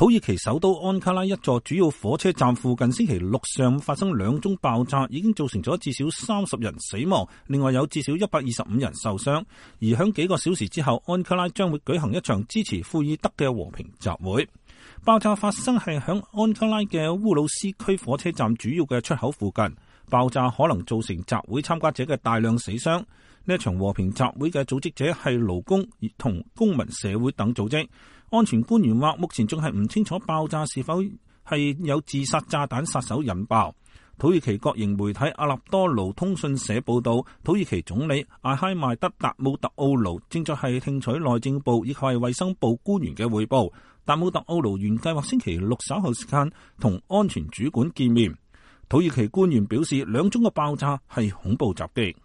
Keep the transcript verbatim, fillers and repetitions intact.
土耳其首都安卡拉一座主要火車站附近星期六上午發生兩宗爆炸，已經造成咗至少三十人死亡，另外有至少一百二十五人受傷。而響幾個小時之後，安卡拉將會舉行一場支持庫爾德嘅和平集會。爆炸發生係響安卡拉嘅烏魯斯區火車站主要嘅出口附近，爆炸可能造成集會參加者嘅大量死傷。呢一場和平集會嘅組織者係勞工同公民社會等組織。安全官員話，目前仲係唔清楚爆炸是否係有自殺炸彈殺手引爆。土耳其國營媒體阿納多盧通訊社報道，土耳其總理阿哈邁德達姆特奧盧正在係聽取內政部以及係衛生部官員嘅匯報。達姆特奧盧原計劃星期六稍後時間同安全主管見面。土耳其官員表示，兩宗嘅爆炸係恐怖襲擊。